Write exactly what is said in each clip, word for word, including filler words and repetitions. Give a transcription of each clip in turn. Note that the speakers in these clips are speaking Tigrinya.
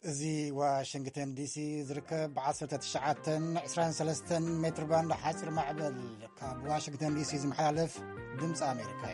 زي واشنطن دي سي زركب عصرة تشعاتن عسران سلستن متر باند حصر معبل كاب واشنطن دي سي زمحالف دمس أمريكاي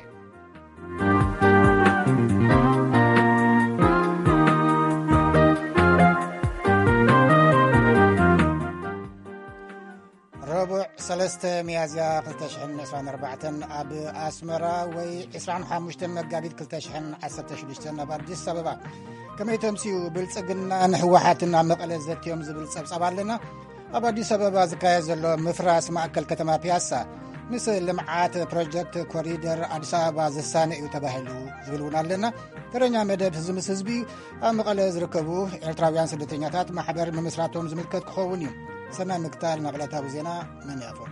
ربع سلسته ميازيا كلتشحن عسران أربعتن أب أسمرا وي عسران حامشتن مقابيد كلتشحن عسرة شلشتن بارديس سببا كما يتمسيو بلصقنا نحوحاتنا مقله زتيوم زبل صبصبالنا ابادي سبب ازكاي زلو مفراس ماكل كتما بياسا مثل لمعات بروجكت كوريدور اديس ابابا زسانه يتباهلو زبلونا لنا ترنيا مدد زمس حزبي مقله زركبو ኤርትራውያን ስደተኛታት ማህበር መመስራቶም ዝምልከት ክኸውን እዩ ሰና ንክታል ነቅለታው ዜና ምን ያፈቂ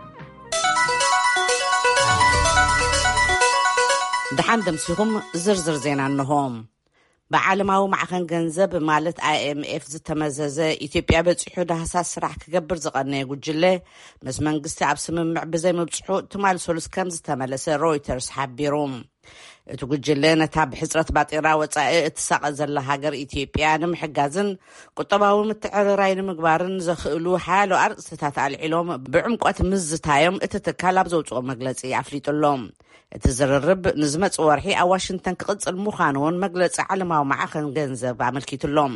دحندم سيهم زرزر زينا النهم بعالماو معخن ገንዘብ ማለት آي إم إف ዝተመዘዘ ኢትዮጵያ በጽሑ ዳህሳስ ስራሕ ክገብር ዝቐነየ ጉጅለ ምስ መንግስቲ ኣብ ስምምዕ ብዘይ ምብጽሑ ትማል ሶሉስ ከም ዝተመለሰ ሮይተርስ ሓቢሩ እቲ ጉጅለ ነታ ብሕጽረት ባጤራ ወጻኢ እትሳቐ ዘላ ሃገር ኢትዮጵያ ንምሕጋዝን ቁጠባዊ ምትዕርራይ ንምግባርን ዘኽእሉ ሓያሎ ኣርእስታት ኣልዒሎም ብዕምቆት ምዝታዮም እቲ ትካል ኣብ ዘውፅኦ መግለጺ ኣፍሊጡሎም እቲ ዝርርብ ንዝመጽ ወርሒ ኣብ ዋሽንግተን ክቕጽል ምዃኑ እውን መግለጺ ዓለማዊ ማዕኸን ገንዘብ ኣመልኪቱሎም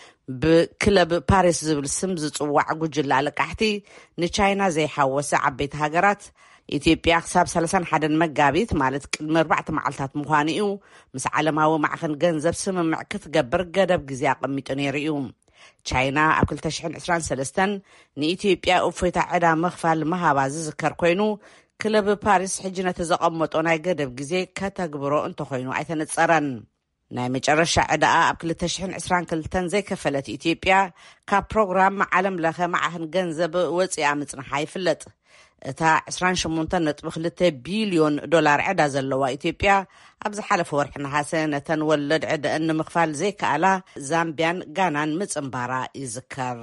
ብክለብ ፓሪስ ዝብል ስም ዝጽዋዕ ጉጅለ ኣለቃሕቲ ንቻይና ዘይሓወሰ ዓበይቲ ሃገራት ኢትዮጵያ ክሳብ ሰላሳ ወሓደ መጋቢት ማለት ቅድሚ ኣርባዕተ መዓልታት ምዃኑ እዩ ምስ ዓለማዊ ማዕኸን ገንዘብ ስምምዕ ክትገብር ገደብ ግዜ ኣቐሚጡ ነይሩ እዩ ቻይና ኣብ ክልተ ሽሕን ዕስራን ሰለስተን ንኢትዮጵያ እፎይታ ዕዳ ምኽፋል ምሃባ ዝዝከር ኮይኑ ክለብ ፓሪስ ሕጂ ነቲ ዘቐመጦ ናይ ገደብ ግዜ ከተግብሮ እንተኮይኑ ኣይተነፀረን ናይ መጨረሻ ዕዳኣ ኣብ ክልተ ሽሕን ዕስራን ክልተን ዘይከፈለት ኢትዮጵያ ካብ ፕሮግራም ዓለም ለኸ ማዕኸን ገንዘብ ወፂኣ ምጽንሓ ይፍለጥ እታ عشرين وثمانية نጥቢ ክልተ ቢልዮን ዶላር ዕዳ ዘለዋ ኢትዮጵያ ኣብ ዝሓለፈ ወርሒ ነሓሰ ነተን ወለድ ዕዳ ንምኽፋል ዘይከኣላ ዛምቢያን ጋናን ምጽምባራ ይዝከር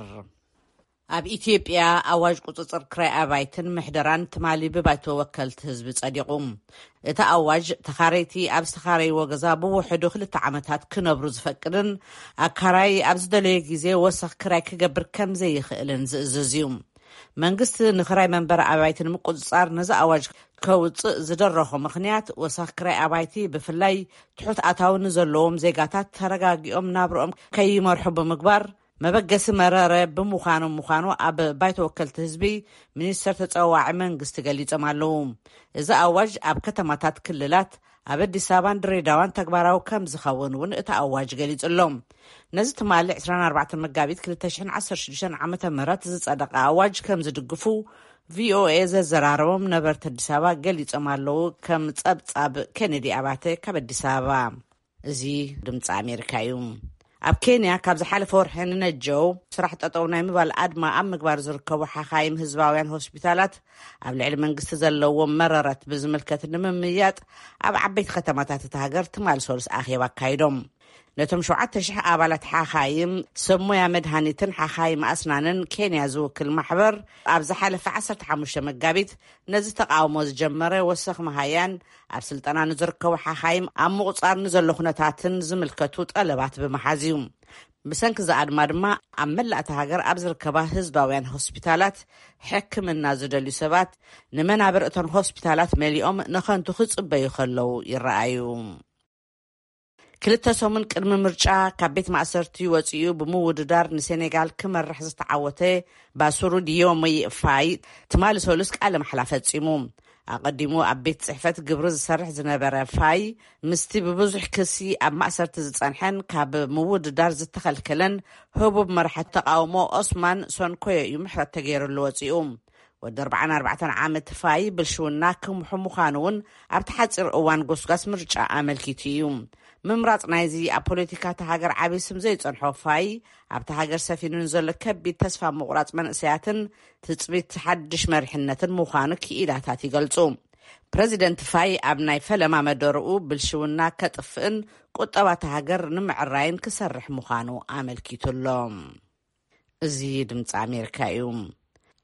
ኣብ ኢትዮጵያ ኣዋጅ ቁጽጽር ክራይ ኣባይትን ምሕደራን ትማሊ ብባይቶ ወከልቲ ህዝቢ ጸዲቁ እቲ ኣዋጅ ተኻረይቲ ኣብ ዝተኻረይዎ ገዛ ብውሕዱ ክልተ ዓመታት ክነብሩ ዝፈቅድን ኣካራይ ኣብ ዝደለየ ግዜ ወሰኽ ክራይ ክገብር ከም ዘይኽእልን ዝእዝዝ እዩ መንግስቲ ንኽራይ መንበሪ ኣባይትን ምቁጽጻር ነዚ ኣዋጅ ከውፅእ ዝደረኾ ምኽንያት ወሰኽ ክራይ ኣባይቲ ብፍላይ ትሑት ኣታዊ ንዘለዎም ዜጋታት ተረጋጊኦም ናብርኦም ከይመርሑ ብምግባር መበገሲ መረረ ብምዃኑ ምዃኑ ኣብ ባይቶ ወከልቲ ህዝቢ ሚኒስተር ተጸዋዒ መንግስቲ ገሊጾም ኣለዉ እዚ ኣዋጅ ኣብ ከተማታት ክልላት ኣብ ኣዲስ ኣበባን ድሬዳዋን ተግባራዊ ከም ዝኸውን እውን እቲ ኣዋጅ ገሊጹሎም ነዚ ትማሊ عشرين وأربعة መጋቢት ክልተ ሽሕን ዓሰርተ ሽዱሽተ ዓመተ ምህረት ዝጸደቀ ኣዋጅ ከም ዝድግፉ ቪኦኤ ዘዘራረቦም ነበርቲ ኣዲስ ኣበባ ገሊጾም ኣለዉ ከም ጸብጻብ ኬኔዲ ኣባተ ካብ ኣዲስ ኣበባ እዚ ድምፂ ኣሜሪካ እዩ ኣብ ኬንያ ካብ ዝሓለፈ ወርሒ ንነጀው ስራሕ ጠጠው ናይ ምባል ኣድማ ኣብ ምግባር ዝርከቡ ሓኻይም ህዝባውያን ሆስፒታላት ኣብ ልዕሊ መንግስቲ ዘለዎም መረረት ብዝምልከት ንምምያጥ ኣብ ዓበይቲ ከተማታት እቲ ሃገር ትማል ሶሉስ ኣኼባ ኣካይዶም ነቶም ሸውዓተ ሽሕ ኣባላት ሓኻይም ሰሞያ መድሃኒትን ሓኻይም ኣስናንን ኬንያ ዝውክል ማሕበር ኣብ ዝሓለፈ ዓሰርተ ሓሙሽተ መጋቢት ነዚ ተቃውሞ ዝጀመረ ወሰኽ መሃያን ኣብ ስልጠና ንዝርከቡ ሓኻይም ኣብ ምቁጻር ንዘሎ ኩነታትን ዝምልከቱ ጠለባት ብምሓዝ እዩ ብሰንኪ ዝኣድማ ድማ ኣብ መላእቲ ሃገር ኣብ ዝርከባ ህዝባውያን ሆስፒታላት ሕክምና ዝደልዩ ሰባት ንመናብር እቶን ሆስፒታላት መሊኦም ንኸንቱ ክጽበዩ ከለዉ ይረኣዩ ክልተ ሰሙን ቅድሚ ምርጫ ካብ ቤት ማእሰርቲ ወፂኡ ብምውድዳር ንሴኔጋል ክመርሕ ዝተዓወተ ባሱሩ ዲዮሞይ ፋይ ትማሊ ሶሉስ ቃለ መሓላ ፈጺሙ ኣቐዲሙ ኣብ ቤት ጽሕፈት ግብሪ ዝሰርሕ ዝነበረ ፋይ ምስቲ ብብዙሕ ክሲ ኣብ ማእሰርቲ ዝጸንሐን ካብ ምውድዳር ዝተኸልከለን ህቡብ መራሒ ተቃውሞ ኦስማን ሶንኮዮ እዩ ምሕረት ተገይሩሉ ወፂኡ ወዲ ኣርባዕን ኣርባዕተን ዓመት ፋይ ብልሽውና ክምሑ ምዃኑ እውን ኣብ ተሓፂር እዋን ጎስጓስ ምርጫ ኣመልኪቱ እዩ ምምራጽ ናይዚ ኣብ ፖለቲካ ተሃገር ዓብዪ ስም ዘይጸንሖ ፋይ ኣብቲ ሃገር ሰፊኑን ዘሎ ከቢድ ተስፋ ምቑራጽ መንእሰያትን ትጽቢት ሓድሽ መሪሕነትን ምዃኑ ክኢላታት ይገልጹ ፕረዚደንት ፋይ ኣብ ናይ ፈለማ መደርኡ ብልሽውና ከጥፍእን ቁጠባት ሃገር ንምዕራይን ክሰርሕ ምዃኑ ኣመልኪቱሎም እዚ ድምፂ ኣሜሪካ እዩ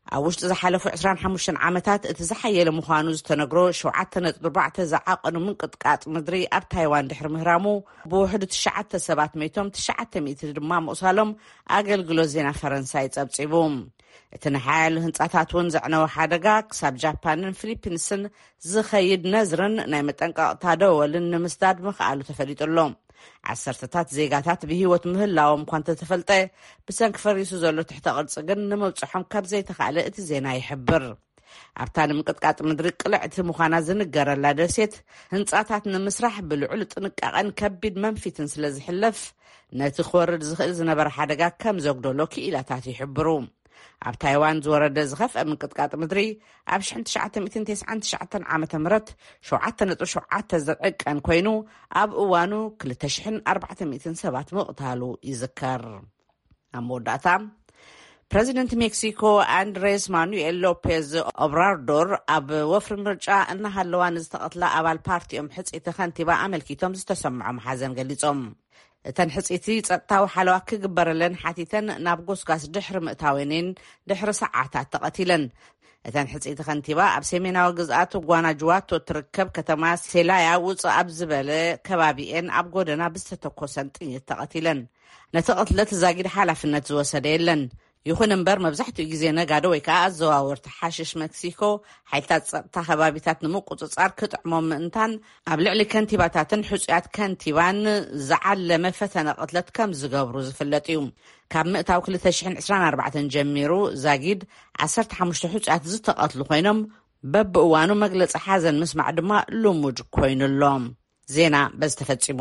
ኣብ ውሽጢ ዝሓለፉ عشرين وخمسة ዓመታት እቲ ዝሓየለ ምዃኑ ዝተነግሮ ሸውዓተ ነጥቢ ኣርባዕተ ዝዓቐኑ ምንቅጥቃጥ ምድሪ ኣብ ታይዋን ድሕሪ ምህራሙ ብውሕዱ ትሽዓተ ሰባት ሞይቶም ትሽዓተ ሚእቲ ድማ መቁሳሎም ኣገልግሎት ዜና ፈረንሳይ ጸብጺቡ እቲ ንሓያሉ ህንጻታት እውን ዘዕነወ ሓደጋ ክሳብ ጃፓንን ፊሊፒንስን ዝኸይድ ነዝርን ናይ መጠንቀቕታ ደወልን ንምስዳድ ምኽኣሉ ተፈሊጡሎ ዓሰርተታት ዜጋታት ብህይወት ምህላዎም እኳ እንተተፈልጠ ብሰንኪ ፈሪሱ ዘሎ ትሕተ ቅርጽ ግን ንምብጽሖም ካብ ዘይተኻእለ እቲ ዜና ይሕብር ኣብታ ንምቅጥቃጥ ምድሪ ቅልዕቲ ምዃና ዝንገረላ ደሴት ህንጻታት ንምስራሕ ብልዑል ጥንቃቐን ከቢድ መንፊትን ስለ ዝሕለፍ ነቲ ክወርድ ዝኽእል ዝነበረ ሓደጋ ከም ዘግደሎ ክኢላታት ይሕብሩ ኣብ ታይዋን ዝወረደ ዝኸፍአ ምንቅጥቃጥ ምድሪ ኣብ ሽሕን ትሽዓተ ሚእትን ትስዓን ትሽዓተን ዓመተ ምህረት ሸውዓተ ነጥቢ ሸውዓተ ዝዕቀን ኮይኑ ኣብ እዋኑ ክልተ ሽሕን ኣርባዕተ ሚእትን ሰባት ምቕታሉ ይዝከር። ኣብ መወዳእታ ፕሬዚደንት ሜክሲኮ አንድሬስ ማኑኤል ሎፔዝ ኦብራዶር ኣብ ወፍሪ ምርጫ እናሃለዋ ንዝተቐትላ ኣባል ፓርቲኦም ሕጺቲ ከንቲባ ኣመልኪቶም ዝተሰምዖም ሓዘን ገሊጾም እተን ሕጺቲ ጸጥታዊ ሓለዋ ክግበረለን ሓቲተን ናብ ጎስጓስ ድሕሪ ምእታወንን ድሕሪ ሰዓታት ተቐቲለን እተን ሕጺቲ ከንቲባ ኣብ ሰሜናዊ ግዝኣት ጓናጁዋቶ ትርከብ ከተማ ሴላያ ውፅእ ኣብ ዝበለ ከባቢኤን ኣብ ጎደና ብዝተተኮሰን ጥይት ተቐቲለን ነቲ ቅትለት ዛጊድ ሓላፍነት ዝወሰደ የለን ይኹን እምበር መብዛሕትኡ ግዜ ነጋዶ ወይ ከዓ ኣዘዋወርቲ ሓሽሽ ሜክሲኮ ሓይልታት ጸጥታ ከባቢታት ንምቁፅጻር ክጥዕሞም ምእንታን ኣብ ልዕሊ ከንቲባታትን ሕፁያት ከንቲባን ዝዓለመ ፈተነ ቅትለት ከም ዝገብሩ ዝፍለጥ እዩ ካብ ምእታው ክልተ ሽሕን ዒስራን ኣርባዕተን ጀሚሩ ዛጊድ ዓሰርተ ሓሙሽተ ሕፁያት ዝተቐትሉ ኮይኖም በብእዋኑ መግለፂ ሓዘን ምስማዕ ድማ ልሙድ ኮይኑሎም ዜና በዝተፈጺሙ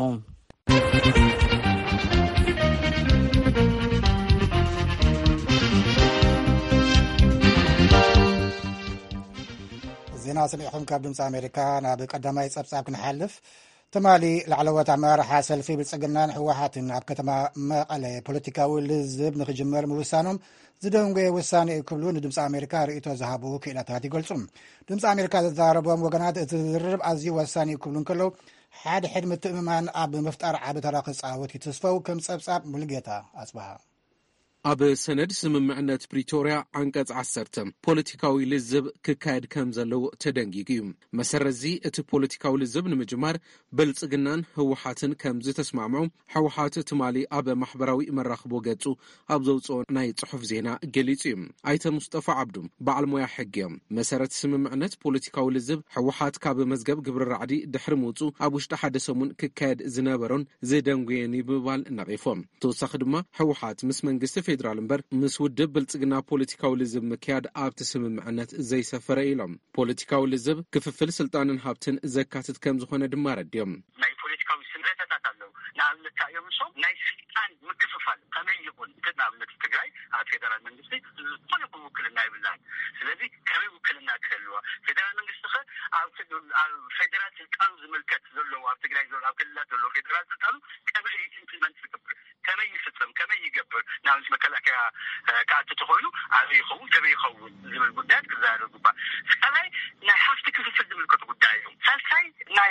ዜና ሰሚዕኹም ካብ ድምፂ ኣሜሪካ ናብ ቀዳማይ ጸብጻብ ክንሓልፍ ተማሊ ላዕለዎት ኣመራርሓ ሰልፊ ብልጽግናን ሕወሓትን ኣብ ከተማ መቐለ ፖለቲካዊ ልዝብ ንኽጅመር ምውሳኖም ዝደንጎየ ውሳኔ ክብሉ ንድምፂ ኣሜሪካ ርእቶ ዝሃቡ ክእለታት ይገልጹ ድምፂ ኣሜሪካ ዘተዛረቦም ወገናት እቲ ዝርርብ ኣዝዩ ወሳኒ ክብሉ እንከለዉ ሓደ ሕድ ምትእምማን ኣብ ምፍጣር ዓቢ ተራ ክጻወት ይትስፈው ከም ጸብጻብ ሙሉጌታ ኣጽብሃ ኣብ ሰነድ ስምምዕነት ፕሪቶርያ አንቀጽ ዓሰርተ ፖለቲካዊ ልዝብ ክካየድ ከም ዘለዎ ተደንጊጉ እዩ መሰረዚ እቲ ፖለቲካዊ ልዝብ ንምጅማር ብልጽግናን ህወሓትን ከም ዝተስማዕምዑ ሕወሓት ትማሊ ኣብ ማሕበራዊ መራኽቦ ገጹ ኣብ ዘውፅኦ ናይ ጽሑፍ ዜና ገሊጹ እዩ ኣይተ ሙስጠፋ ዓብዱ በዓል ሞያ ሕጊ መሰረት ስምምዕነት ፖለቲካዊ ልዝብ ሕወሓት ካብ መዝገብ ግብሪ ራዕዲ ድሕሪ ምውፁ ኣብ ውሽጢ ሓደ ሰሙን ክካየድ ዝነበሮን ዝደንጎየን ይብባል ነቒፎም ተወሳኺ ድማ ሕወሓት ምስ መንግስቲ ፌደራል እምበር ምስ ውድብ ብልጽግና ፖለቲካዊ ልዝብ ምክያድ ኣብቲ ስምምዕነት ዘይሰፈረ ኢሎም ፖለቲካዊ ልዝብ ክፍፍል ስልጣንን ሃብትን ዘካትት ከም ዝኾነ ድማ ረድዮም ናይ ፖለቲካዊ ስምረታት ኣለው ንኣብነት ካዮም ሶም ናይ ስልጣን ምክፍፋል ከመይ ይኹን ንኣብነት ትግራይ ኣብ ፌደራል መንግስቲ ዝኾነ ውክልና ይብላል ስለዚ ከመይ ውክልና ክህልዋ ፌደራል መንግስቲ ኸ ኣብ ፌደራል ስልጣን ዝምልከት ዘለዎ ኣብ ትግራይ ዘሎ ኣብ ክልላት ዘሎ ፌደራል ስልጣኑ ከመይ ኢምፕሊመንት ዝገብር ከመይ ይፍጸም ከመይ ይገብር ናብዚ መከላከያ ካኣትቶ ኮይኑ ኣብ ይኸውን ከመይ ይኸውን ዝብል ጉዳያት ክዛረብ ግባእ ሳልሳይ ናይ ሃፍቲ ክፍፍል ዝምልከቱ ጉዳይ እዩ ሳልሳይ ናይ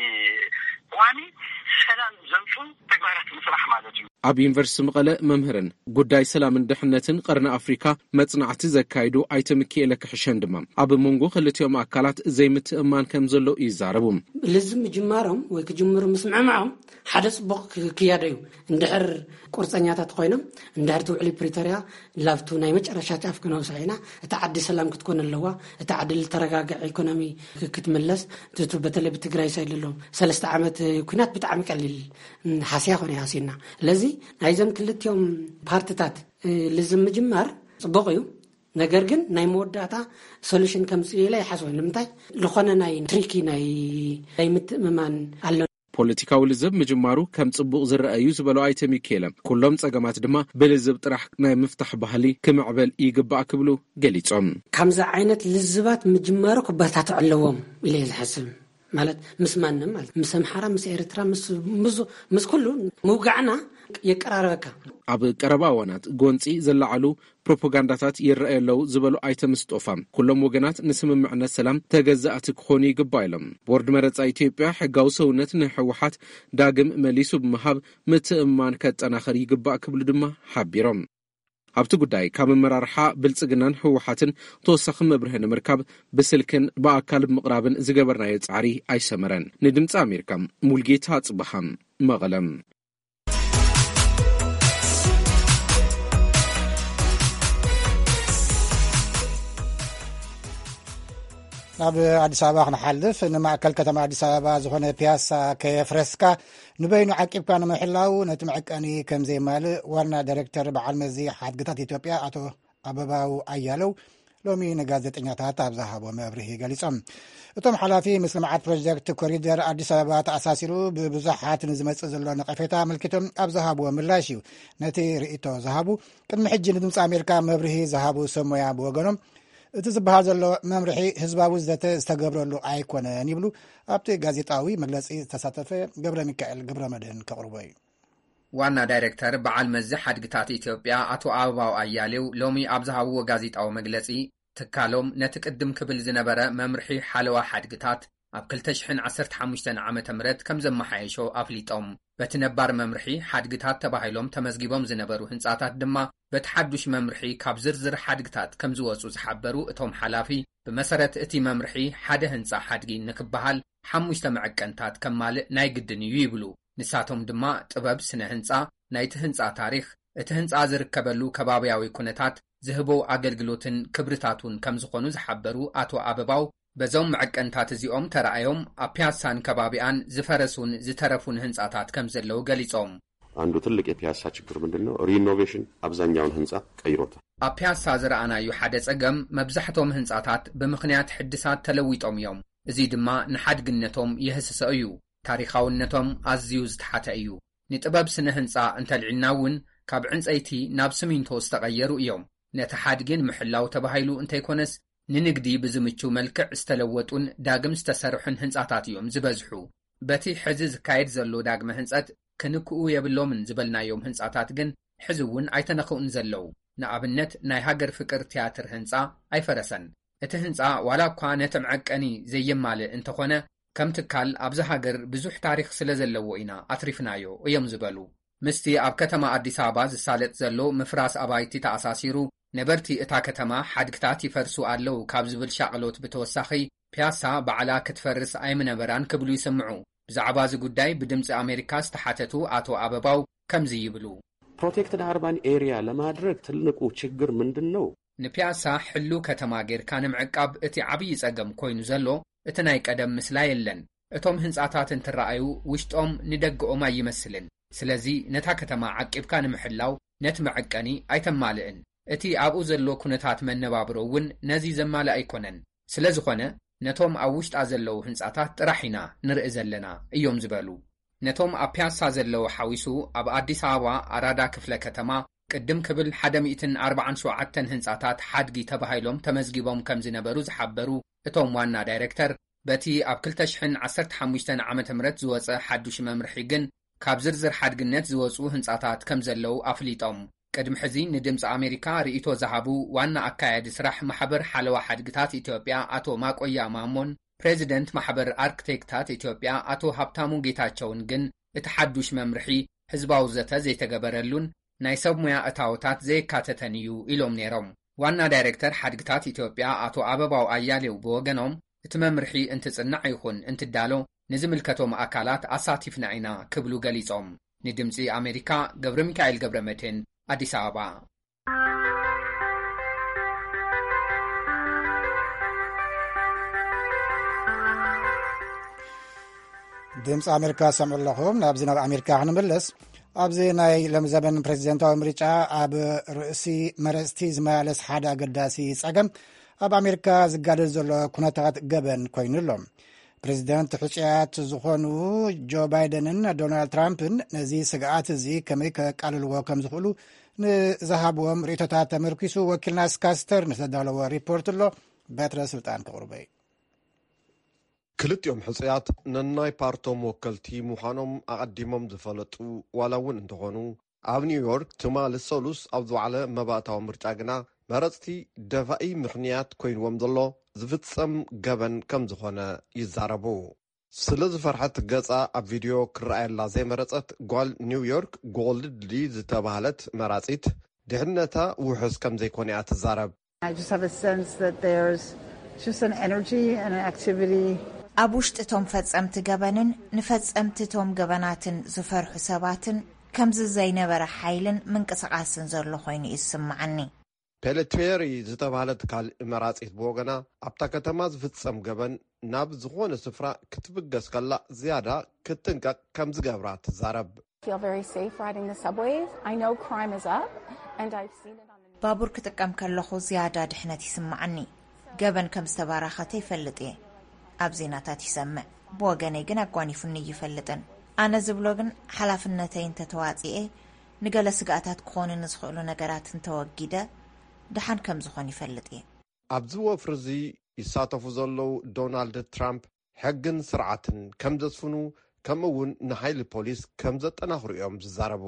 ቋሚ ሰላም ዘምፁ ተግባራት ምስራሕ ማለት እዩ ኣብ ዩኒቨርሲቲ መቐለ መምህርን ጉዳይ ሰላምን ድሕነትን ቀርኒ ኣፍሪካ መጽናዕቲ ዘካይዱ ኣይተ ሚካኤል ክሕሸን ድማ ኣብ መንጎ ክልቲኦም ኣካላት ዘይምትእማን ከም ዘሎ ይዛረቡ ልዝም ጅማሮም ወይ ክጅምሩ ምስምዕምዖም ሓደ ጽቡቕ ክያደ እዩ እንድሕር ቁርፀኛታት ኮይኖም እንድሕር ትውዕሊ ፕሪቶርያ ላብቱ ናይ መጨረሻ ጫፍ ክነውስዒና እቲ ዓዲ ሰላም ክትኮን ኣለዋ እቲ ዓዲ ዝተረጋግዐ ኢኮኖሚ ክትምለስ እቲ በተለይ ብትግራይ ሳይልሎም ሰለስተ ዓመት ኩናት ብጣዕሚ ቀሊል ሓስያ ኮነ ሓሲና ለዚ ናይዞም ክልቲኦም ፓርቲታት ልዝም ጅማር ጽቡቕ እዩ ነገር ግን ናይ መወዳእታ ሶሉሽን ከም ጽየላ ይሓስበን ንምንታይ ዝኾነ ናይ ትሪኪ ናይ ናይ ምትእምማን ኣሎ ፖለቲካዊ ልዝብ ምጅማሩ ከም ጽቡቕ ዝረአዩ ዝበሉ ኣይተ ሚካኤል ኩሎም ጸገማት ድማ ብልዝብ ጥራሕ ናይ ምፍታሕ ባህሊ ክምዕበል ይግባእ ክብሉ ገሊጾም ከምዛ ዓይነት ልዝባት ምጅማሩ ክበርታትዕ ኣለዎም ኢለ ዝሓስብ ማለት ምስ ማንም ማለት ምስ ኣምሓራ ምስ ኤርትራ ምስ ምስ ኩሉ ምውጋዕና የቀራረበካ ኣብ ቀረባ እዋናት ጎንፂ ዘለዓሉ ፕሮፓጋንዳታት ይረአየለው ዝበሉ ኣይተ ምስጦፋ ኩሎም ወገናት ንስምምዕነት ሰላም ተገዛእቲ ክኾኑ ይግባእ ኢሎም ቦርድ መረፃ ኢትዮጵያ ሕጋዊ ሰውነት ንሕወሓት ዳግም መሊሱ ብምሃብ ምትእምማን ከጠናኸር ይግባእ ክብሉ ድማ ሓቢሮም ኣብቲ ጉዳይ ካብ መመራርሓ ብልጽግናን ህወሓትን ተወሳኺ መብርሂ ንምርካብ ብስልክን ብኣካል ምቕራብን ዝገበርናዮ ጻዕሪ ኣይሰመረን። ንድምፂ ኣሜሪካ ሙልጌታ ጽበሃም መቐለም። ናብ ኣዲስ ኣበባ ክንሓልፍ ንማእከል ከተማ ኣዲስ ኣበባ ዝኾነ ፒያሳ ከየፍረስካ ንበይኑ ዓቂብካ ንምሕላው ነቲ መዐቀኒ ከም ዘይማልእ ዋና ዳይሬክተር በዓል መዚ ሓድግታት ኢትዮጵያ ኣቶ ኣበባው ኣያለው ሎሚ ንጋዜጠኛታት ኣብ ዝሃቦ መብርሂ ገሊፆም። እቶም ሓላፊ ምስ ልምዓት ፕሮጀክት ኮሪደር ኣዲስ ኣበባ ተኣሳሲሩ ብብዙሓት ንዝመፅእ ዘሎ ነቐፌታ ኣመልኪቶም ኣብ ዝሃብዎ ምላሽ እዩ ነቲ ርእቶ ዝሃቡ ቅድሚ ሕጂ ንድምፂ ኣሜሪካ መብርሂ ዝሃቡ ሰሞያ ብወገኖም እቲ ዝበሃል ዘሎ መምርሒ ህዝባዊ ዘተ ዝተገብረሉ ኣይኮነን ይብሉ። ኣብቲ ጋዜጣዊ መግለፂ ዝተሳተፈ ገብረ ሚካኤል ገብረ መድህን ከቕርቦ እዩ። ዋና ዳይሬክተር በዓል መዚ ሓድግታት ኢትዮጵያ ኣቶ ኣበባው ኣያሌው ሎሚ ኣብ ዝሃብዎ ጋዜጣዊ መግለፂ ትካሎም ነቲ ቅድም ክብል ዝነበረ መምርሒ ሓለዋ ሓድግታት ኣብ ክልተ ሽሕን ዓሰርተ ሓሙሽተን ዓመተ ምህረት ከም ዘመሓየሾ ኣፍሊጦም በቲ ነባር መምርሒ ሓድግታት ተባሂሎም ተመዝጊቦም ዝነበሩ ህንጻታት ድማ በቲ ሓዱሽ መምርሒ ካብ ዝርዝር ሓድግታት ከም ዝወፁ ዝሓበሩ እቶም ሓላፊ ብመሰረት እቲ መምርሒ ሓደ ህንጻ ሓድጊ ንክበሃል ሓሙሽተ መዐቀንታት ከማልእ ናይ ግድን እዩ ይብሉ። ንሳቶም ድማ ጥበብ ስነ ህንጻ፣ ናይቲ ህንጻ ታሪኽ፣ እቲ ህንጻ ዝርከበሉ ከባብያዊ ኩነታት ዝህቦ ኣገልግሎትን ክብርታቱን ከም ዝኾኑ ዝሓበሩ ኣቶ ኣበባው በዞም መዐቀንታት እዚኦም ተረኣዮም ኣብ ፒያሳን ከባቢያን ዝፈረሱን ዝተረፉን ህንጻታት ከም ዘለው ገሊጾም። አንዱ ትልቅ የፒያሳ ችግር ምንድነው? ሪኖቬሽን አብዛኛውን ህንጻ ቀይሮታል። ኣብ ፒያሳ ዝረኣናዩ ሓደ ጸገም መብዛሕቶም ህንጻታት ብምኽንያት ሕድሳት ተለዊጦም እዮም። እዚ ድማ ንሓድግነቶም ይህስሰ እዩ። ታሪኻውነቶም ኣዝዩ ዝተሓተ እዩ። ንጥበብ ስነ ህንጻ እንተልዕልና እውን ካብ ዕንፀይቲ ናብ ሲሚንቶ ዝተቐየሩ እዮም። ነቲ ሓድግን ምሕላው ተባሂሉ እንተይኮነስ ንንግዲ ብዝምቹ መልክዕ ዝተለወጡን ዳግም ዝተሰርሑን ህንጻታት እዮም ዝበዝሑ። በቲ ሕዚ ዝካየድ ዘሎ ዳግመ ህንጸት ክንክኡ የብሎምን ዝበልናዮም ህንጻታት ግን ሕዚ እውን ኣይተነኽኡን ዘለው። ንኣብነት ናይ ሃገር ፍቅር ቲያትር ህንጻ ኣይፈረሰን። እቲ ህንጻ ዋላ እኳ ነቲ መዐቀኒ ዘየማልእ እንተኾነ ከም ትካል ኣብዚ ሃገር ብዙሕ ታሪኽ ስለ ዘለዎ ኢና ኣትሪፍናዮ እዮም ዝበሉ። ምስቲ ኣብ ከተማ ኣዲስ ኣበባ ዝሳለጥ ዘሎ ምፍራስ ኣባይቲ ተኣሳሲሩ ነበርቲ እታ ከተማ ሓድግታት ይፈርሱ ኣለው ካብ ዝብል ሻቕሎት ብተወሳኺ ፒያሳ በዓላ ክትፈርስ ኣይምነበራን ክብሉ ይስምዑ። ብዛዕባ እዚ ጉዳይ ብድምፂ ኣሜሪካ ዝተሓተቱ ኣቶ ኣበባው ከምዚ ይብሉ። ፕሮቴክትድ አርባን ኤሪያ ለማድረግ ትልቁ ችግር ምንድነው? ንፒያሳ ሕሉ ከተማ ጌርካ ንምዕቃብ እቲ ዓብይ ጸገም ኮይኑ ዘሎ እቲ ናይ ቀደም ምስላ የለን። እቶም ህንጻታት እንትረኣዩ ውሽጦም ንደግኦም ኣይመስልን። ስለዚ ነታ ከተማ ዓቂብካ ንምሕላው ነቲ መዐቀኒ ኣይተማልእን። እቲ ኣብኡ ዘሎ ኩነታት መነባብሮ እውን ነዚ ዘማልእ ኣይኮነን። ስለ ዝኾነ ነቶም ኣብ ውሽጣ ዘለው ህንጻታት ጥራሒና ንርኢ ዘለና እዮም ዝበሉ። ነቶም ኣብ ፒያሳ ዘለው ሓዊሱ ኣብ ኣዲስ ኣበባ ኣራዳ ክፍለ ከተማ ቅድም ክብል ሓደ ሚእትን ኣርባዓን ሸውዓተን ህንጻታት ሓድጊ ተባሂሎም ተመዝጊቦም ከም ዝነበሩ ዝሓበሩ እቶም ዋና ዳይሬክተር በቲ ኣብ ክልተ ሽሕን ዓሰርተ ሓሙሽተን ዓመተ ምህረት ዝወፀ ሓዱሽ መምርሒ ግን ካብ ዝርዝር ሓድግነት ዝወፁ ህንጻታት ከም ዘለው ኣፍሊጦም። ቅድሚ ሕዚ ንድምፂ ኣሜሪካ ርእቶ ዝሃቡ ዋና ኣካያዲ ስራሕ ማሕበር ሓለዋ ሓድግታት ኢትዮጵያ ኣቶ ማቆያ ማሞን ፕሬዚደንት ማሕበር ኣርክቴክታት ኢትዮጵያ ኣቶ ሃብታሙ ጌታቸውን ግን እቲ ሓዱሽ መምርሒ ህዝባዊ ዘተ ዘይተገበረሉን ናይ ሰብ ሞያ እታወታት ዘይካተተን እዩ ኢሎም ነይሮም። ዋና ዳይሬክተር ሓድግታት ኢትዮጵያ ኣቶ ኣበባው ኣያሌው ብወገኖም እቲ መምርሒ እንትጽናዕ ይኹን እንትዳሎ ንዝምልከቶም ኣካላት ኣሳቲፍና ኢና ክብሉ ገሊጾም። ንድምፂ ኣሜሪካ ገብረ ሚካኤል ገብረ መድህን አዲስ አበባ። ድምፂ ኣሜሪካ ሰምዑ ኣለኹም። ናብዚ ናብ ኣሜሪካ ክንምለስ። ኣብዚ ናይ ሎም ዘመን ፕሬዚደንታዊ ምርጫ ኣብ ርእሲ መረፅቲ ዝመላለስ ሓደ ኣገዳሲ ጸገም ኣብ ኣሜሪካ ዝጋደል ዘሎ ኩነታት ገበን ኮይኑ ኣሎ። ፕሬዚደንት ሕፁያት ዝኾኑ ጆ ባይደንን ዶናልድ ትራምፕን ነዚ ስግኣት እዚ ከመይ ከቃልልዎ ከም ዝኽእሉ ንዝሃብዎም ርእቶታት ተመርኪሱ ወኪልና ስካስተር ንተዳለወ ሪፖርት ኣሎ በትረ ስልጣን ክቕርበ እዩ። ክልቲኦም ሕፁያት ነናይ ፓርቶም ወከልቲ ምዃኖም ኣቐዲሞም ዝፈለጡ ዋላ እውን እንተኾኑ ኣብ ኒውዮርክ ትማሊ ሰሉስ ኣብ ዝወዕለ መባእታዊ ምርጫ ግና መረፅቲ ደፋኢ ምኽንያት ኮይንዎም ዘሎ ዝፍጸም ገበን ከም ዝኾነ ይዛረቡ። ስለ ዝፈርሐት ገጻ ኣብ ቪድዮ ክረኣየላ ዘይመረፀት ጓል ኒውዮርክ ጎልድሊ ዝተባህለት መራፂት ድሕነታ ውሕስ ከም ዘይኮነ እያ ትዛረብ። ኣብ ውሽጢ እቶም ፈጸምቲ ገበንን ንፈጸምቲ እቶም ገበናትን ዝፈርሑ ሰባትን ከምዚ ዘይነበረ ሓይልን ምንቅስቓስን ዘሎ ኮይኑ ይስምዓኒ። ፔሌትዌሪ ዝተባህለ ትካል መራጺት ብወገና ኣብታ ከተማ ዝፍጸም ገበን ናብ ዝኾነ ስፍራ ክትብገስ ከላ ዝያዳ ክትንቀቕ ከም ዝገብራ ትዛረብ። ባቡር ክጥቀም ከለኹ ዝያዳ ድሕነት ይስምዓኒ። ገበን ከም ዝተባራኸተ ይፈልጥ እየ። ኣብ ዜናታት ይሰምዕ። ብወገነይ ግን ኣጓኒፉኒ ይፈልጥን። ኣነ ዝብሎ ግን ሓላፍነተይ እንተተዋፂኤ ንገለ ስጋኣታት ክኾኑ ንዝኽእሉ ነገራት እንተወጊደ ድሓን ከም ዝኾን ይፈልጥ እየ። ኣብዚ ወፍሪ እዚ ይሳተፉ ዘለዉ ዶናልድ ትራምፕ ሕግን ስርዓትን ከም ዘስፍኑ ከምኡ እውን ንሓይሊ ፖሊስ ከም ዘጠናኽሩ እዮም ዝዛረቡ።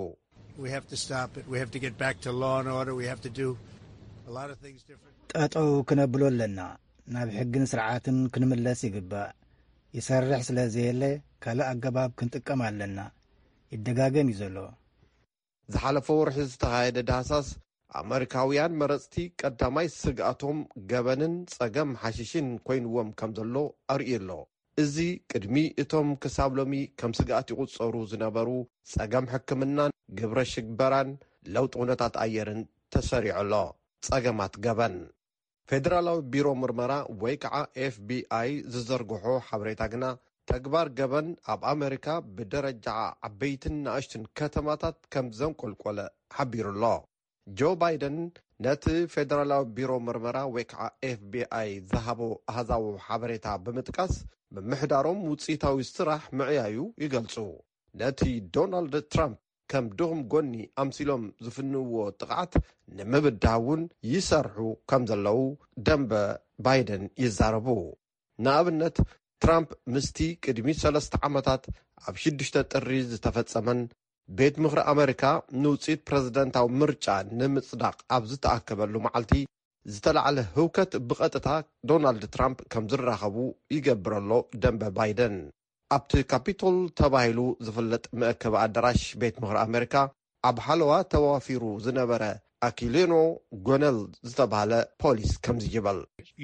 ጠጠው ክነብሎ ኣለና። ናብ ሕግን ስርዓትን ክንምለስ ይግባእ። ይሰርሕ ስለ ዘየለ ካልእ ኣገባብ ክንጥቀም ኣለና። ይደጋገም እዩ ዘሎ። ዝሓለፈ ወርሒ ዝተኻየደ ዳህሳስ ኣሜሪካውያን መረፅቲ ቀዳማይ ስግኣቶም ገበንን ጸገም ሓሽሽን ኮይንዎም ከም ዘሎ ኣርእዩ ኣሎ። እዚ ቅድሚ እቶም ክሳብ ሎሚ ከም ስግኣት ይቝጸሩ ዝነበሩ ጸገም ሕክምናን ግብረ ሽግበራን ለውጢ ኩነታት ኣየርን ተሰሪዑ ኣሎ። ጸገማት ገበን ፌደራላዊ ቢሮ ምርመራ ወይ ከዓ ኤፍ ቢ ኣይ ዝዘርግሖ ሓበሬታ ግና ተግባር ገበን ኣብ ኣሜሪካ ብደረጃ ዓበይትን ንኣሽትን ከተማታት ከም ዘንቆልቆለ ሓቢሩ ኣሎ። ጆ ባይደን ነቲ ፌደራላዊ ቢሮ ምርመራ ወይ ከዓ ኤፍ ቢ ኣይ ዝሃቦ ኣሃዛዊ ሓበሬታ ብምጥቃስ ብምሕዳሮም ውፅኢታዊ ስራሕ ምዕያዩ ይገልጹ። ነቲ ዶናልድ ትራምፕ ከም ድኹም ጎኒ ኣምሲሎም ዝፍንዎ ጥቕዓት ንምብዳውን ይሰርሑ ከም ዘለዉ ደንበ ባይደን ይዛረቡ። ንኣብነት ትራምፕ ምስቲ ቅድሚ ሰለስተ ዓመታት ኣብ ሽዱሽተ ጥሪ ዝተፈጸመን ቤት ምኽሪ ኣሜሪካ ንውፅኢት ፕረዚደንታዊ ምርጫ ንምጽዳቕ ኣብ ዝተኣከበሉ መዓልቲ ዝተላዕለ ህውከት ብቐጥታ ዶናልድ ትራምፕ ከም ዝራኸቡ ይገብረሎ ደንበ ባይደን። ኣብቲ ካፒቶል ተባሂሉ ዝፍለጥ መእከቢ ኣዳራሽ ቤት ምኽሪ ኣሜሪካ ኣብ ሓለዋ ተዋፊሩ ዝነበረ ኣኪሌኖ ጎነል ዝተባህለ ፖሊስ ከምዚ ይበል።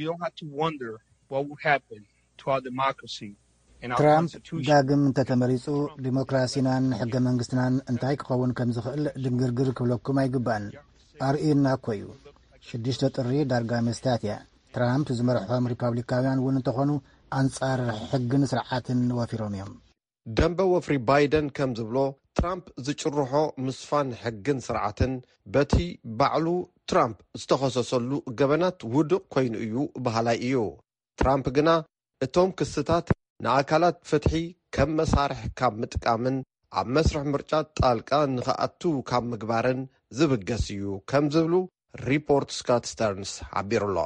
ትራምፕ ዳግም እንተተመሪጹ ዲሞክራሲናን ሕገ መንግስትናን እንታይ ክኸውን ከም ዝኽእል ድንግርግር ክብለኩም ኣይግባእን። ኣርእዩና እኮ እዩ። ሽዱሽተ ጥሪ ዳርጋ መስትያት እያ። ትራምፕ ዝመርሖም ሪፓብሊካውያን እውን እንተኾኑ ኣንጻር ሕግን ስርዓትን ወፊሮም እዮም። ደንበ ወፍሪ ባይደን ከም ዝብሎ ትራምፕ ዝጭርሖ ምስፋን ሕግን ስርዓትን በቲ ባዕሉ ትራምፕ ዝተኸሰሰሉ ገበናት ውድቕ ኮይኑ እዩ ባህላይ እዩ። ትራምፕ ግና እቶም ክስታት ንኣካላት ፍትሒ ከም መሳርሕ ካብ ምጥቃምን ኣብ መስርሕ ምርጫ ጣልቃ ንኽኣቱ ካብ ምግባርን ዝብገስ እዩ ከም ዝብሉ ሪፖርት ስካት ስተርንስ ሓቢሩ ኣሎ።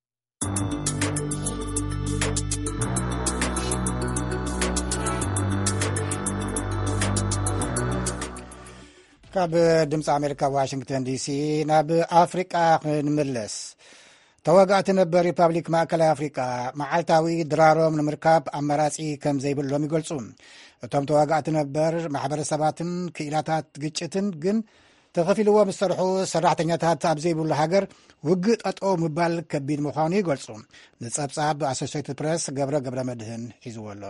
ካብ ድምፂ ኣሜሪካ ዋሽንግተን ዲሲ ናብ ኣፍሪቃ ክንምለስ ተዋጋእቲ ነበር ሪፓብሊክ ማእከላይ ኣፍሪቃ መዓልታዊ ድራሮም ንምርካብ ኣመራጺ ከም ዘይብሎም ይገልጹ። እቶም ተዋጋእቲ ነበር ማሕበረሰባትን ክኢላታት ግጭትን ግን ተኸፊልዎም ዝሰርሑ ሰራሕተኛታት ኣብ ዘይብሉ ሃገር ውግእ ጠጠው ምባል ከቢድ ምዃኑ ይገልጹ። ንጸብጻብ ኣሶሽትድ ፕሬስ ገብረ ገብረ መድህን ሒዝዎ ኣሎ።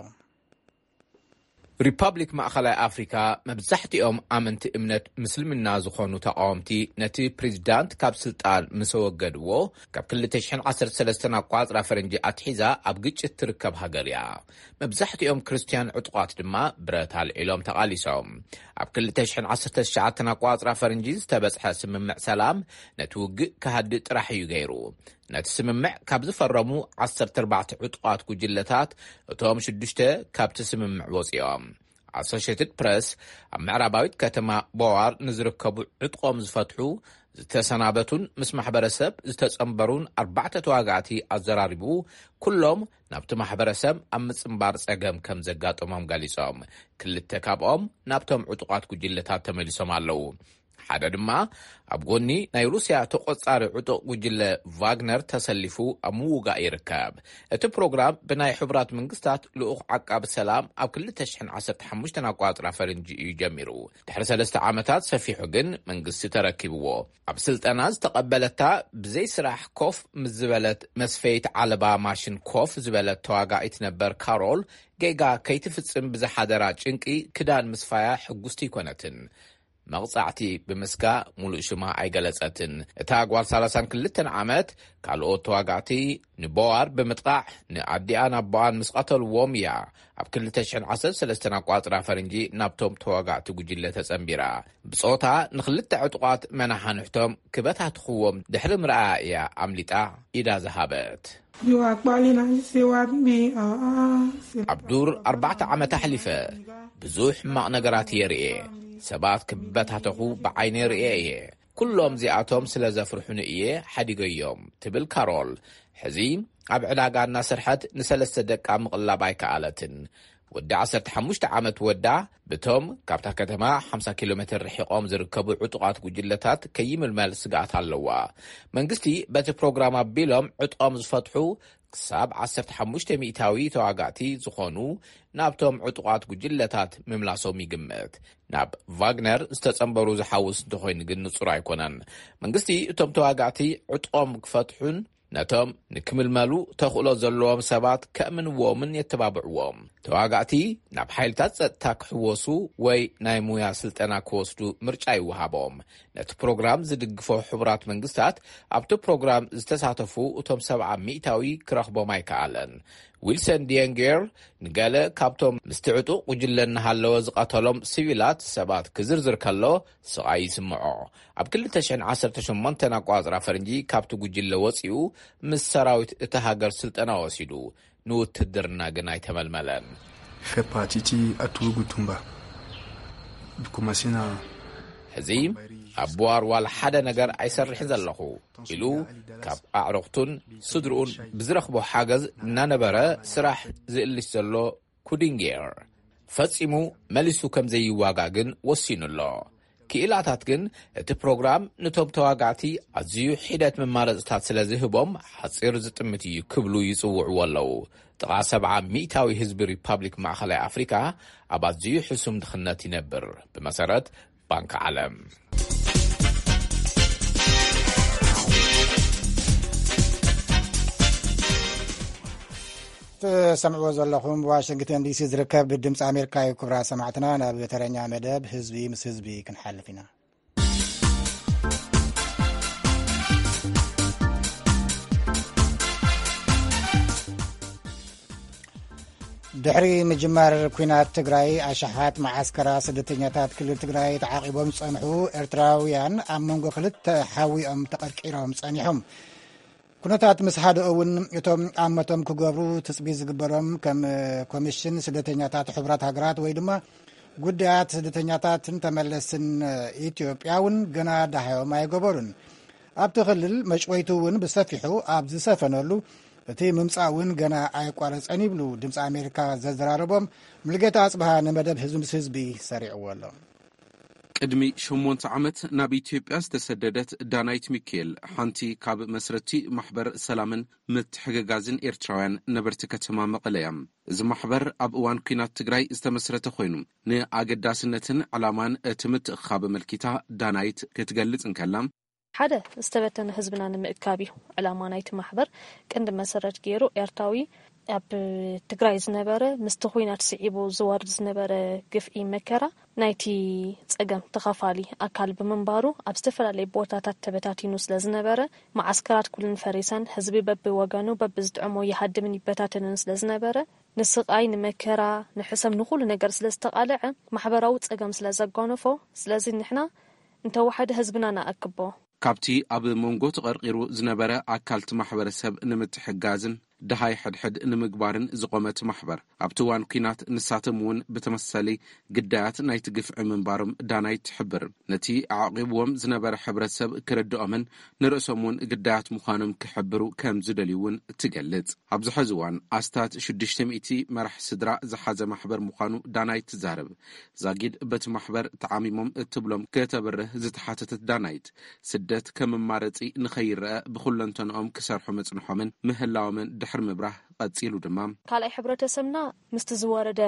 ሪፐብሊክ ማእኸላይ ኣፍሪካ መብዛሕትኦም ኣመንቲ እምነት ምስልምና ዝኾኑ ተቃወምቲ ነቲ ፕሬዚዳንት ካብ ስልጣን ምስ ወገድዎ ካብ ክልተ ሽሕን ዓሰርተ ሰለስተ ኣቋፅራ ፈረንጂ ኣትሒዛ ኣብ ግጭት ትርከብ ሃገር እያ። መብዛሕትኦም ክርስቲያን ዕጡቋት ድማ ብረት ኣልዒሎም ተቓሊሶም። ኣብ ክልተ ሽሕን ዓሰርተ ትሽዓተ ኣቋፅራ ፈረንጂ ዝተበጽሐ ስምምዕ ሰላም ነቲ ውግእ ክሃድእ ጥራሕ እዩ ገይሩ። ነቲ ስምምዕ ካብ ዝፈረሙ ዓሰርተ ኣርባዕተ ዕጡቋት ጉጅለታት እቶም ሽዱሽተ ካብቲ ስምምዕ ወፂኦም። ኣሶሽትድ ፕሬስ ኣብ ምዕራባዊት ከተማ ቦዋር ንዝርከቡ ዕጥቆም ዝፈትሑ ዝተሰናበቱን ምስ ማሕበረሰብ ዝተጸምበሩን ኣርባዕተ ተዋጋእቲ ኣዘራሪቡ ኩሎም ናብቲ ማሕበረሰብ ኣብ ምጽምባር ጸገም ከም ዘጋጠሞም ገሊጾም ክልተ ካብኦም ናብቶም ዕጡቋት ጉጅለታት ተመሊሶም ኣለዉ። ሓደ ድማ ኣብ ጎኒ ናይ ሩስያ ተቆጻሪ ዕጡቕ ጉጅለ ቫግነር ተሰሊፉ ኣብ ምውጋእ ይርከብ። እቲ ፕሮግራም ብናይ ሕቡራት መንግስታት ልኡኽ ዓቃቢ ሰላም ኣብ ክልተ ሽሕን ዓሰርተ ሓሙሽተ ኣቋጽራ ፈረንጂ እዩ ጀሚሩ። ድሕሪ ሰለስተ ዓመታት ሰፊሑ ግን መንግስቲ ተረኪብዎ። ኣብ ስልጠና ዝተቐበለታ ብዘይ ስራሕ ኮፍ ምስ ዝበለት መስፈይት ዓለባ ማሽን ኮፍ ዝበለት ተዋጋኢት ነበር ካሮል ጌጋ ከይትፍጽም ብዝሓደራ ጭንቂ ክዳን ምስፋያ ሕጉስቲ ይኮነትን። መቕጻዕቲ ብምስጋ ሙሉእ ሽማ ኣይገለጸትን። እታ ጓል ሰላሳን ክልተን ዓመት ካልኦት ተዋጋእቲ ንቦዋር ብምጥቃዕ ንኣዲኣን ኣቦኣን ምስ ቀተልዎም እያ ኣብ ክልተ ሽሕን ዓሰርተ ሰለስተ ኣቋጽራ ፈረንጂ ናብቶም ተዋጋእቲ ጉጅለ ተጸንቢራ። ብጾታ ንኽልተ ዕጡቓት መናሓንሕቶም ክበታትኽዎም ድሕሪ ምርኣያ እያ ኣምሊጣ ኢዳ ዝሃበት። ኣብ ዱር ኣርባዕተ ዓመት ኣሕሊፈ ብዙሕ ሕማቕ ነገራት የርእየ ሰባት ክበታተኹ ብዓይነ ርእየ እየ ኩሎም እዚኣቶም ስለ ዘፍርሑኒ እየ ሓዲገዮም ትብል ካሮል ሕዚ ኣብ ዕዳጋ እናሰርሐት ንሰለስተ ደቃ ምቕላብ ኣይከኣለትን። ወዲ ዓሰርተ ሓሙሽተ ዓመት ወዳ ብቶም ካብታ ከተማ ሓምሳ ኪሎ ሜትር ርሒቖም ዝርከቡ ዕጡቓት ጉጅለታት ከይምልመል ስጋኣት ኣለዋ። መንግስቲ በቲ ፕሮግራም ኣቢሎም ዕጡቖም ዝፈትሑ ክሳብ ዓሰርተ ሓሙሽተ ሚእታዊ ተዋጋእቲ ዝኾኑ ናብቶም ዕጡቓት ጉጅለታት ምምላሶም ይግምት። ናብ ቫግነር ዝተጸንበሩ ዝሓውስ እንተኾይኑ ግን ንጹር ኣይኮነን። መንግስቲ እቶም ተዋጋእቲ ዕጡቖም ክፈትሑን ነቶም ንክምልመሉ ተኽእሎ ዘለዎም ሰባት ከእምንዎምን የተባብዕዎም። ተዋጋእቲ ናብ ሓይልታት ጸጥታ ክሕወሱ ወይ ናይ ሙያ ስልጠና ክወስዱ ምርጫ ይወሃቦም። ነቲ ፕሮግራም ዝድግፎ ሕቡራት መንግስታት ኣብቲ ፕሮግራም ዝተሳተፉ እቶም ሰብዓ ሚእታዊ ክረኽቦም ኣይከኣለን። ዊልሰን ዲየንጌር ንገለ ካብቶም ምስቲ ዕጡቕ ጉጅለ እናሃለወ ዝቐተሎም ሲቪላት ሰባት ክዝርዝር ከሎ ስቓይ ይስምዖ። ኣብ ክልተ ሽሕን ዓሰርተ ሸሞንተ ኣቋጽራ ፈረንጂ ካብቲ ጉጅለ ወፂኡ ምስ ሰራዊት እቲ ሃገር ስልጠና ወሲዱ ንውትድርና ግን ኣይተመልመለን። ፈፓቲቲ ኣትውጉቱምባ ብኩማሲና ሕዚ ኣብ ቦዋር ዋላ ሓደ ነገር ኣይሰርሕን ዘለኹ ኢሉ ካብ ኣዕሩኽቱን ስድርኡን ብዝረኽቦ ሓገዝ እናነበረ ስራሕ ዝእልሽ ዘሎ ኩዲንጌር ፈጺሙ መሊሱ ከም ዘይዋጋእ ግን ወሲኑሎ። ክኢላታት ግን እቲ ፕሮግራም ነቶም ተዋጋእቲ ኣዝዩ ሒደት መማረጽታት ስለ ዝህቦም ሓፂር ዝጥምት እዩ ክብሉ ይጽውዕዎ ኣለዉ። ጥቓ ሰብዓ ሚእታዊ ህዝቢ ሪፓብሊክ ማእኸላይ ኣፍሪካ ኣብ ኣዝዩ ሕሱም ድኽነት ይነብር ብመሰረት ባንኪ ዓለም። ሰምዕዎ ዘለኹም ዋሽንግተን ዲሲ ዝርከብ ብድምፂ ኣሜሪካ ክብራ ሰማዕትና ናብ ተረኛ መደብ ህዝቢ ምስ ህዝቢ ክንሓልፍ ኢና። ድሕሪ ምጅማር ኩናት ትግራይ ኣሽሓት ማዓስከራ ስደተኛታት ክልል ትግራይ ተዓቂቦም ዝጸንሑ ኤርትራውያን ኣብ መንጎ ክልተ ሓዊኦም ተቐርቂሮም ጸኒሖም። ኩነታት ምስ ሓደ እውን እቶም ኣመቶም ክገብሩ ትፅቢት ዝግበሮም ከም ኮሚሽን ስደተኛታት ሕቡራት ሃገራት ወይ ድማ ጉዳያት ስደተኛታትን ተመለስን ኢትዮጵያ እውን ገና ዳሃዮም ኣይገበሩን። ኣብቲ ክልል መጭወይቱ እውን ብሰፊሑ ኣብ ዝሰፈነሉ እቲ ምምፃእ እውን ገና ኣይቋረፀን ይብሉ ድምፂ ኣሜሪካ ዘዘራረቦም ሙልጌታ ኣጽብሃ ንመደብ ህዝቢ ምስ ህዝቢ ሰሪዕዎ ኣሎ። ቅድሚ ሸሞንተ ዓመት ናብ ኢትዮጵያ ዝተሰደደት ዳናይት ሚካኤል ሓንቲ ካብ መስረቲ ማሕበር ሰላምን ምትሕግጋዝን ኤርትራውያን ነበርቲ ከተማ መቐለ እያ። እዚ ማሕበር ኣብ እዋን ኩናት ትግራይ ዝተመስረተ ኮይኑ ንኣገዳስነትን ዕላማን እቲ ምትእኻብ መልኪታ ዳናይት ክትገልጽ እንከላ ሓደ ዝተበተነ ህዝብና ንምእካብ እዩ ዕላማ ናይቲ ማሕበር ቅንዲ መሰረት ገይሩ ኤርትራዊ ኣብ ትግራይ ዝነበረ ምስቲ ኩናት ስዒቡ ዝወርድ ዝነበረ ግፍዒ መከራ ናይቲ ፀገም ተኸፋሊ ኣካል ብምንባሩ ኣብ ዝተፈላለዩ ቦታታት ተበታቲኑ ስለ ዝነበረ ማዓስከራት ኩልን ፈሪሰን ህዝቢ በቢ ወገኑ በቢ ዝጥዕሞ ይሃድምን ይበታተንን ስለ ዝነበረ ንስቃይ ንመከራ ንሕሰብ ንኹሉ ነገር ስለ ዝተቃልዐ ማሕበራዊ ፀገም ስለ ዘጓነፎ ስለዚ ንሕና እንተወሓደ ህዝብና ንኣክቦ ካብቲ ኣብ መንጎ ተቐርቂሩ ዝነበረ ኣካልቲ ማሕበረሰብ ንምትሕጋዝን ድሃይ ሕድሕድ ንምግባርን ዝቆመት ማሕበር ኣብቲ እዋን ኩናት ንሳቶም እውን ብተመሳሳሊ ግዳያት ናይቲ ግፍዒ ምንባሮም ዳናይት ትሕብር ነቲ ዓቂብዎም ዝነበረ ሕብረተሰብ ክረድኦምን ንርእሶም እውን ግዳያት ምዃኖም ክሕብሩ ከም ዝደልዩ እውን ትገልጽ። ኣብዚ ሕዚ እዋን ኣስታት ሽዱሽተ ሚእቲ መራሒ ስድራ ዝሓዘ ማሕበር ምዃኑ ዳናይት ትዛረብ። ዛጊድ በቲ ማሕበር ተዓሚሞም እትብሎም ከተብርህ ዝተሓተተት ዳናይት ስደት ከም መማረፂ ንኸይረአ ብኩለንተንኦም ክሰርሑ መጽንሖምን ምህላዎምን ድሕር ምብራህ ቀጺሉ ድማ ካልኣይ ሕብረተሰብና ምስቲ ዝወረደ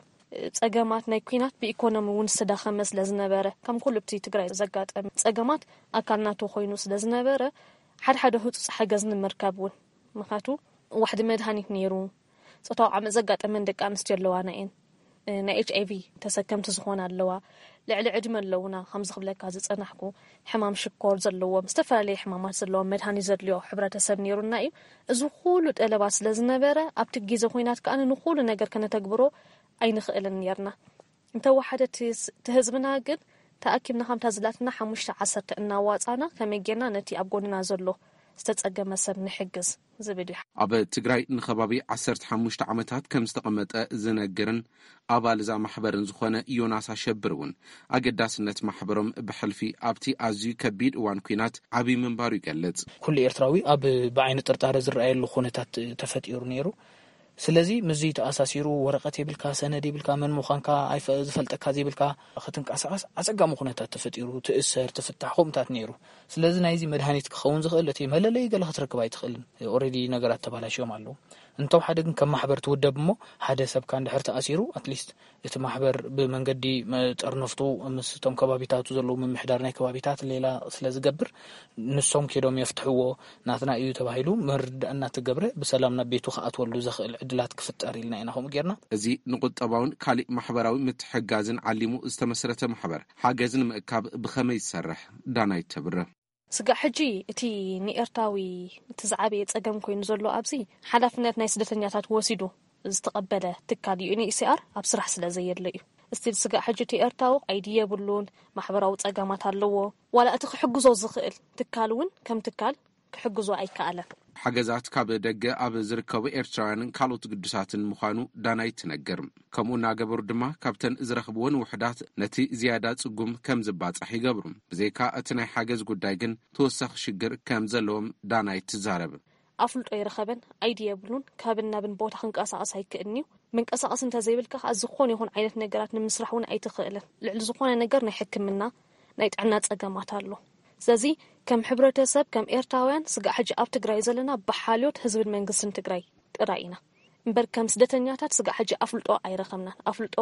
ጸገማት ናይ ኩናት ብኢኮኖሚ እውን ዝተዳኸመ ስለ ዝነበረ ከም ኩሉ ብቲ ትግራይ ዘጋጠመ ጸገማት ኣካልናቱ ኮይኑ ስለ ዝነበረ ሓደ ሓደ ህጹጽ ሓገዝ ንምርካብ እውን ምኽንያቱ ዋሕዲ መድሃኒት ነይሩ ጾታዊ ዓመፅ ዘጋጠመን ደቂ ኣንስትዮ ኣለዋና እየን ናይ ኤች አይ ቪ ተሰከምቲ ዝኾና ኣለዋ ልዕሊ ዕድመ ኣለውና ከም ዝኽብለካ ዝጸናሕኩ ሕማም ሽኮር ዘለዎም ዝተፈላለዩ ሕማማት ዘለዎም መድሃኒት ዘድልዮ ሕብረተሰብ ነይሩና እዩ እዚ ኩሉ ጠለባት ስለ ዝነበረ ኣብቲ ግዜ ኩናት ከኣነ ንኹሉ ነገር ከነተግብሮ ኣይንኽእልን ነርና እንተወሓደ ትህዝብና ግን ተኣኪብና ከምታ ዝላትና ሓሙሽተ ዓሰርተ እናዋፃና ከመይ ጌርና ነቲ ኣብ ጎንና ዘሎ ዝተጸገመ ሰብ ንሕግዝ ዝብል እዩ። ኣብ ትግራይ ንኸባቢ ዓሰርተ ሓሙሽተ ዓመታት ከም ዝተቐመጠ ዝነግርን ኣባል እዛ ማሕበርን ዝኾነ ዮናስ ኣሸብር እውን ኣገዳስነት ማሕበሮም ብሕልፊ ኣብቲ ኣዝዩ ከቢድ እዋን ኩናት ዓብይ ምንባሩ ይገልጽ። ኩሉ ኤርትራዊ ኣብ ብዓይኒ ጥርጣረ ዝረኣየሉ ኩነታት ተፈጢሩ ነይሩ። ስለዚ ምዚ ተኣሳሲሩ ወረቐት ይብልካ ሰነድ ይብልካ መን ምዃንካ ዝፈልጠካ ዘይብልካ ክትንቀሳቀስ ኣጸጋሚ ኩነታት ተፈጢሩ ትእሰር ትፍታሕ ኹምታት ነይሩ። ስለዚ ናይዚ መድሃኒት ክኸውን ዝኽእል እቲ መለለይ ገለ ክትረክብ ኣይትኽእልን ኦልሬዲ ነገራት ተባላሽዮም ኣለዉ። እንተው ሓደ ግን ከም ማሕበር ትውደብ እሞ ሓደ ሰብካ እንድሕር ተኣሲሩ ኣትሊስት እቲ ማሕበር ብመንገዲ ጠርነፍቱ ምስቶም ከባቢታቱ ዘለዉ ምምሕዳር ናይ ከባቢታት ሌላ ስለ ዝገብር ንሶም ኬዶም የፍትሕዎ ናትና እዩ ተባሂሉ መርዳእና ትገብረ ብሰላም ናብ ቤቱ ከኣትወሉ ዝኽእል ዕድላት ክፍጠር ኢልና ኢና ኸም ጌርና። እዚ ንቁጠባውን ካሊእ ማሕበራዊ ምትሕጋዝን ዓሊሙ ዝተመስረተ ማሕበር ሓገዝን ምእካብ ብኸመይ ይሰርሕ ዳናይት ተብረ ስጋዕ ሕጂ እቲ ንኤርታዊ እቲ ዝዓበየ ጸገም ኮይኑ ዘሎ ኣብዚ ሓላፍነት ናይ ስደተኛታት ወሲዱ ዝተቐበለ ትካል ዩ ኤን ኤች ሲ ኣር ኣብ ስራሕ ስለ ዘየለ እዩ። እስቲ ስጋዕ ሕጂ እቲ ኤርታዊ አይዲ የብሉን ማሕበራዊ ጸገማት ኣለዎ ዋላ እቲ ክሕግዞ ዝኽእል ትካል እውን ከም ትካል ክሕግዞ ኣይከኣለን። ሓገዛት ካብ ደገ ኣብ ዝርከቡ ኤርትራውያንን ካልኦት ግዱሳትን ምዃኑ ዳናይት ትነግር። ከምኡ እናገበሩ ድማ ካብተን ዝረኽብዎን ውሕዳት ነቲ ዝያዳ ጽጉም ከም ዝባጻሕ ይገብሩ። ብዘይካ እቲ ናይ ሓገዝ ጉዳይ ግን ተወሳኺ ሽግር ከም ዘለዎም ዳናይት ትዛረብ። ኣፍልጦ ይረኸበን አይዲ የብሉን ካብን ናብን ቦታ ክንቀሳቐስ ኣይክእልን እዩ። ምንቀሳቐስ እንተዘይብልካ ከዓ ዝኾነ ይኹን ዓይነት ነገራት ንምስራሕ እውን ኣይትኽእልን። ልዕሊ ዝኾነ ነገር ናይ ሕክምና ናይ ጥዕና ጸገማት ኣሎ። ስለዚ ከም ሕብረተሰብ ከም ኤርትራውያን ስጋዕ ሕጂ ኣብ ትግራይ ዘለና ብሓልዮት ህዝብን መንግስትን ትግራይ ጥራይ ኢና እምበር ከም ስደተኛታት ስጋዕ ሕጂ ኣፍልጦ ኣይረኸብናን። ኣፍልጦ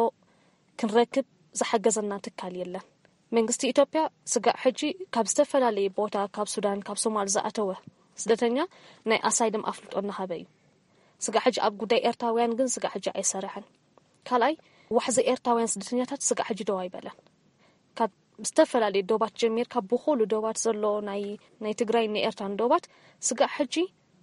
ክንረክብ ዝሓገዘና ትካል የለን። መንግስቲ ኢትዮጵያ ስጋዕ ሕጂ ካብ ዝተፈላለየ ቦታ ካብ ሱዳን ካብ ሶማል ዝኣተወ ስደተኛ ናይ ኣሳይለም ኣፍልጦ እናሃበ እዩ። ስጋዕ ሕጂ ኣብ ጉዳይ ኤርትራውያን ግን ስጋዕ ሕጂ ኣይሰርሐን። ካልኣይ ዋሕዚ ኤርትራውያን ስደተኛታት ስጋዕ ሕጂ ደው ኣይበለን። ካብ ዝተፈላለዩ ዶባት ጀሚርካ ብኹሉ ዶባት ዘሎ ናይ ናይ ትግራይ ናይ ኤርትራን ዶባት ስጋዕ ሕጂ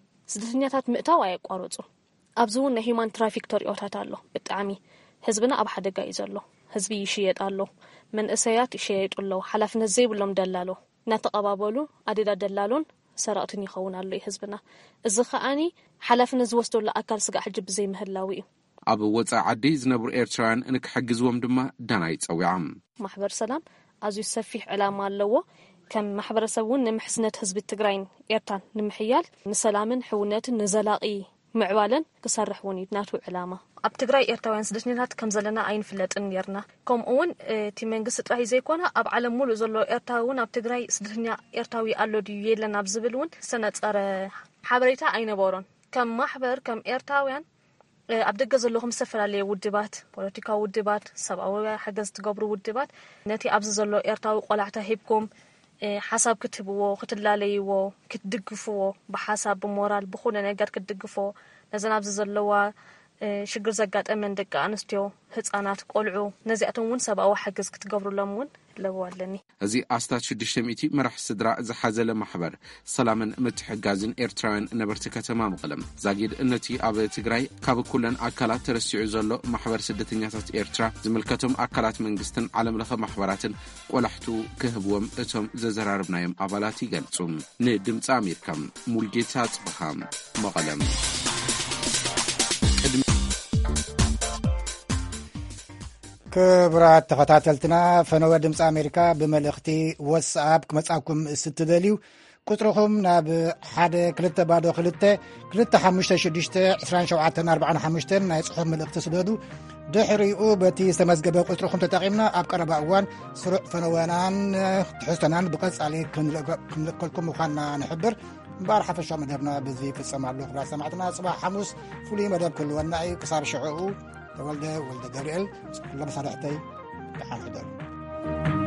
ስደተኛታት ምእታው ኣየቋርጹ። ኣብዚ እውን ናይ ሂማን ትራፊክ ተሪኦታት ኣሎ። ብጣዕሚ ህዝብና ኣብ ሓደጋ እዩ ዘሎ። ህዝቢ ይሽየጥ ኣሎ፣ መንእሰያት ይሽየጡ ኣለዉ፣ ሓላፍነት ዘይብሎም ደላሎ እናተቐባበሉ ኣዴዳ ደላሎን ሰራቕትን ይኸውን ኣሎ ህዝብና። እዚ ከዓኒ ሓላፍነት ዝወስደሉ ኣካል ስጋዕ ሕጂ ብዘይ ምህላዊ እዩ። ኣብ ወፃኢ ዓዲ ዝነብሩ ኤርትራውያን ንክሕግዝዎም ድማ ዳናይት ፀዊዖም። ማሕበር ሰላም ኣዝዩ ሰፊሕ ዕላማ ኣለዎ። ከም ማሕበረሰብ እውን ንምሕስነት ህዝቢ ትግራይን ኤርትራን ንምሕያል ንሰላምን ሕውነትን ንዘላቒ ምዕባለን ክሰርሕ እውን እዩ ናቱ ዕላማ። ኣብ ትግራይ ኤርትራውያን ስደተኛታት ከም ዘለና ኣይንፍለጥን ነርና። ከምኡ እውን እቲ መንግስቲ ጥራይ ዘይኮነ ኣብ ዓለም ሙሉእ ዘሎ ኤርትራዊ እውን ኣብ ትግራይ ስደተኛ ኤርትራዊ ኣሎ ድዩ የለን ኣብ ዝብል እውን ዝተነፀረ ሓበሬታ ኣይነበሮን። ከም ማሕበር ከም ኤርትራውያን ኣብ ደገ ዘለኹም ዝተፈላለዩ ውድባት ፖለቲካዊ ውድባት ሰብኣዊ ሓገዝ ትገብሩ ውድባት ነቲ ኣብዚ ዘሎ ኤርትራዊ ቆላዕታ ሂብኩም ሓሳብ ክትህብዎ ክትላለይዎ ክትድግፍዎ ብሓሳብ ብሞራል ብኹሉ ነገር ክትድግፍዎ ነዘን ኣብዚ ዘለዋ ሽግር ዘጋጠመን ደቂ ኣንስትዮ ህፃናት ቆልዑ ነዚኣቶም እውን ሰብኣዊ ሓገዝ ክትገብሩሎም እውን ለብዋለኒ። እዚ ኣስታት ሽዱሽተ ሚእቲ መራሒ ስድራ ዝሓዘለ ማሕበር ሰላምን ምትሕጋዝን ኤርትራውያን ነበርቲ ከተማ መቐለም ዛጊድ ነቲ ኣብ ትግራይ ካብ ኩለን ኣካላት ተረሲዑ ዘሎ ማሕበር ስደተኛታት ኤርትራ ዝምልከቶም ኣካላት መንግስትን ዓለም ለኸ ማሕበራትን ቆላሕቱ ክህብዎም እቶም ዘዘራርብናዮም ኣባላት ይገልጹ። ንድምፂ ኣሜሪካ ሙልጌታ ጽብሃ መቐለም። ክብራት ተኸታተልትና ፈነወ ድምፂ ኣሜሪካ ብመልእኽቲ ወትስኣፕ ክመጻኩም ስትደልዩ ቁጥርኹም ናብ ሓደ ክልተ ባዶ ክልተ ክልተ ሓሙሽተ ሽዱሽተ ዕስራን ሸውዓተን ኣርባዓን ሓሙሽተን ናይ ጽሑፍ መልእኽቲ ስደዱ ድሕሪኡ በቲ ዝተመዝገበ ቁጥርኹም ተጠቒምና ኣብ ቀረባ እዋን ስሩዕ ፈነወናን ትሕዝቶናን ብቐጻሊ ክንልከልኩም ምዃንና ንሕብር እምበኣር ሓፈሻዊ መደብና ብዚ ፍጸማሉ ክብራት ሰማዕትና ጽባሕ ሓሙስ ፍሉይ መደብ ክህልወና እዩ ክሳብ ሽዑኡ ተወልደ ወልደ ገብርኤል ኩሎም መሳርሕተይ ብሓን ሕደሩ